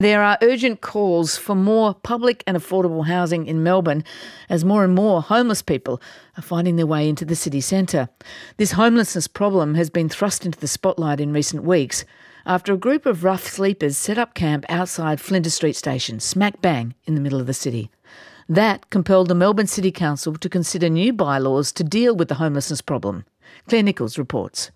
There are urgent calls for more public and affordable housing in Melbourne as more and more homeless people are finding their way into the city centre. This homelessness problem has been thrust into the spotlight in recent weeks after a group of rough sleepers set up camp outside Flinders Street Station, smack bang in the middle of the city. That compelled the Melbourne City Council to consider new bylaws to deal with the homelessness problem. Claire Nichols reports.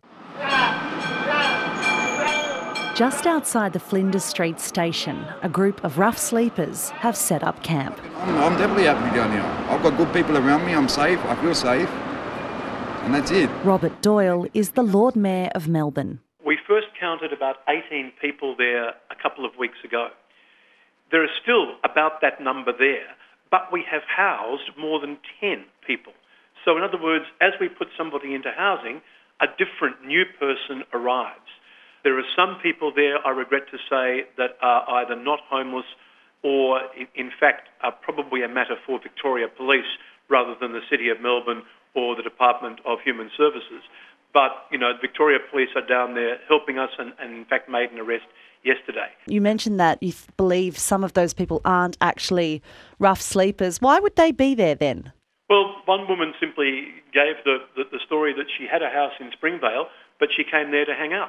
Just outside the Flinders Street Station, a group of rough sleepers have set up camp. I'm definitely happy down here. I've got good people around me, I'm safe, I feel safe, and that's it. Robert Doyle is the Lord Mayor of Melbourne. We first counted about 18 people there a couple of weeks ago. There is still about that number there, but we have housed more than 10 people. So in other words, as we put somebody into housing, a different new person arrives. There are some people there, I regret to say, that are either not homeless or, in fact, are probably a matter for Victoria Police rather than the City of Melbourne or the Department of Human Services. But, Victoria Police are down there helping us and in fact, made an arrest yesterday. You mentioned that you believe some of those people aren't actually rough sleepers. Why would they be there then? Well, one woman simply gave the story that she had a house in Springvale, but she came there to hang out.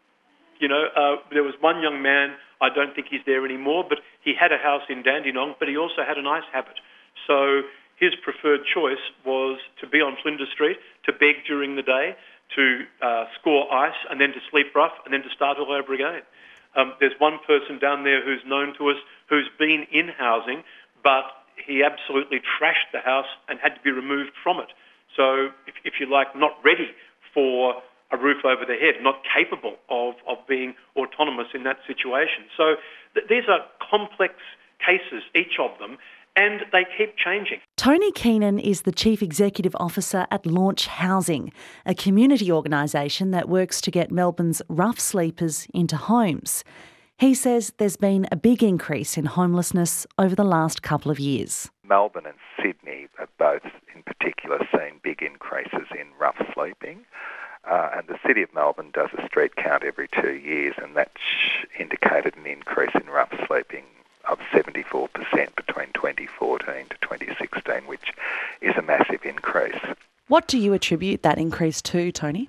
There was one young man, I don't think he's there anymore, but he had a house in Dandenong, but he also had an ice habit. So his preferred choice was to be on Flinders Street, to beg during the day, to score ice, and then to sleep rough, and then to start all over again. There's one person down there who's known to us who's been in housing, but he absolutely trashed the house and had to be removed from it. So, if you like, not ready for a roof over their head, not capable of being autonomous in that situation. So these are complex cases, each of them, and they keep changing. Tony Keenan is the Chief Executive Officer at Launch Housing, a community organisation that works to get Melbourne's rough sleepers into homes. He says there's been a big increase in homelessness over the last couple of years. Melbourne and Sydney have both in particular seen big increases in rough sleeping. And the City of Melbourne does a street count every 2 years, and that indicated an increase in rough sleeping of 74% between 2014 to 2016, which is a massive increase. What do you attribute that increase to, Tony?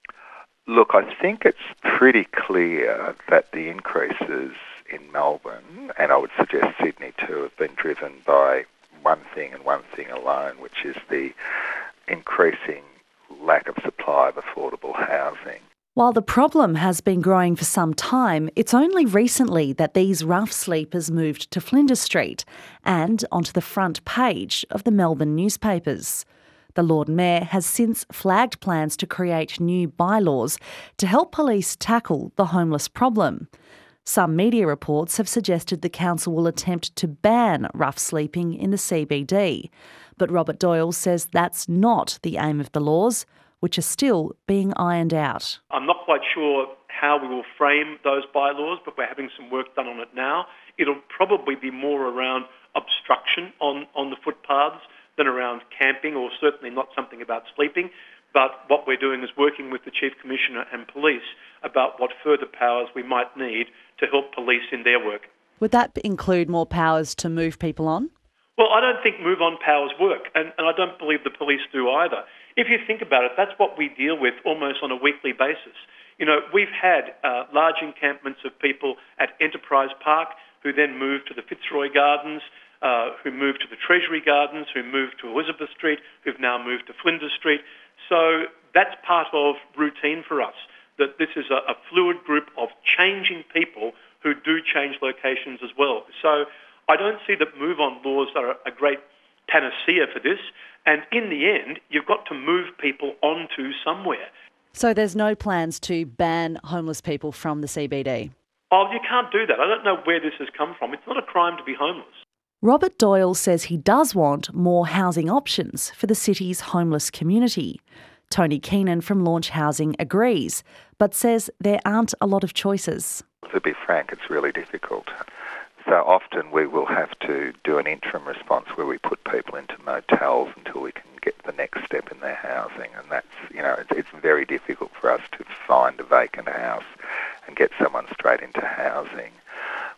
Look, I think it's pretty clear that the increases in Melbourne, and I would suggest Sydney too, have been driven by one thing and one thing alone, which is the increasing lack of supply of affordable housing. While the problem has been growing for some time, it's only recently that these rough sleepers moved to Flinders Street and onto the front page of the Melbourne newspapers. The Lord Mayor has since flagged plans to create new bylaws to help police tackle the homeless problem. Some media reports have suggested the council will attempt to ban rough sleeping in the CBD. But Robert Doyle says that's not the aim of the laws, which are still being ironed out. I'm not quite sure how we will frame those bylaws, but we're having some work done on it now. It'll probably be more around obstruction on the footpaths than around camping, or certainly not something about sleeping. But what we're doing is working with the Chief Commissioner and police about what further powers we might need to help police in their work. Would that include more powers to move people on? Well, I don't think move-on powers work, and I don't believe the police do either. If you think about it, that's what we deal with almost on a weekly basis. We've had large encampments of people at Enterprise Park who then moved to the Fitzroy Gardens, who moved to the Treasury Gardens, who moved to Elizabeth Street, who've now moved to Flinders Street. So that's part of routine for us, that this is a fluid group of changing people who do change locations as well. So I don't see that move-on laws are a great panacea for this. And in the end, you've got to move people onto somewhere. So there's no plans to ban homeless people from the CBD? Oh, you can't do that. I don't know where this has come from. It's not a crime to be homeless. Robert Doyle says he does want more housing options for the city's homeless community. Tony Keenan from Launch Housing agrees, but says there aren't a lot of choices. To be frank, it's really difficult. So often we will have to do an interim response where we put people into motels until we can get the next step in their housing, and that's, it's very difficult for us to find a vacant house and get someone straight into housing.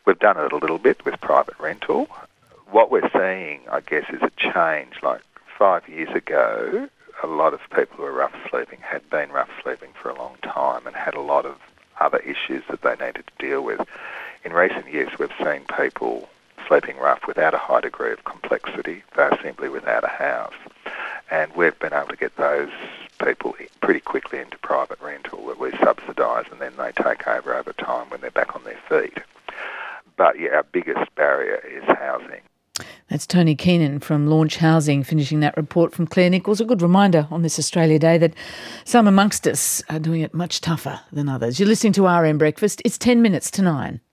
We've done it a little bit with private rental. What we're seeing, I guess, is a change. Like 5 years ago, a lot of people who were rough sleeping had been rough sleeping for a long time and had a lot of other issues that they needed to deal with. In recent years, we've seen people sleeping rough without a high degree of complexity. They're simply without a house. And we've been able to get those people pretty quickly into private rental that we subsidise, and then they take over time when they're back on their feet. But yeah, our biggest barrier is housing. That's Tony Keenan from Launch Housing, finishing that report from Claire Nichols. A good reminder on this Australia Day that some amongst us are doing it much tougher than others. You're listening to RM Breakfast. It's 10 minutes to 9.